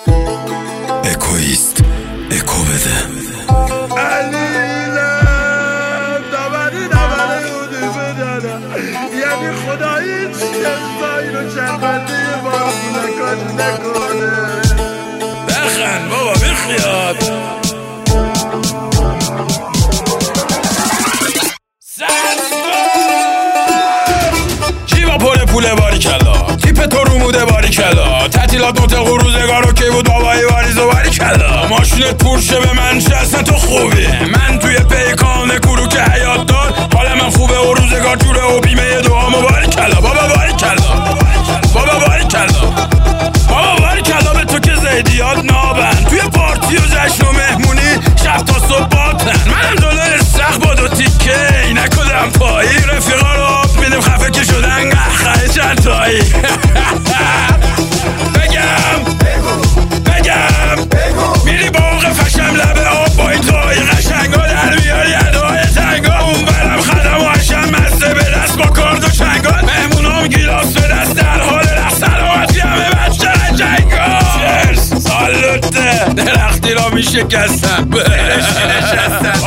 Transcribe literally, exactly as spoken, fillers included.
اکویست، اکو بده. علیلم دامنی دامنی اونی بدانم، یعنی خدایی چیه سایر و چربنده بازی نکنی نکنه. بخند بابا بخیاد. کی با پول پوله باری کلا، تیپ تو رو موده باری کلا، تعطیلات نطق و روزگار اوکی بود بابایی واریز و باری کلا. ماشینت پورشه به من چه اصلا تو خوبی، من توی پیکان کرو که حیات دار، حال من خوبه و روزگار جوره و بیمه دوامو باری کلا. بابا باری کلا، بابا باری کلا، بابا باری کلا به تو که زیدیات نابن، توی پارتی و جشن و مهمونی شب تا صبح باتن. منم دلار سخت با دو تیکه نکدم پایی، رفیقا رو آب میدم خفه که شدن قهقه چند تایی. بگم بگم میری باغ فشم لبه آب با این تایی قشنگا در میاری ادای تنگا، اون برم خدم و عشم مزده به دست با کارد و چنگا، مهمونام گیلاس به دست در حال رخ سلامتی همه بچه رجنگا. چرس سالوته درختی را میشه کستم نشستم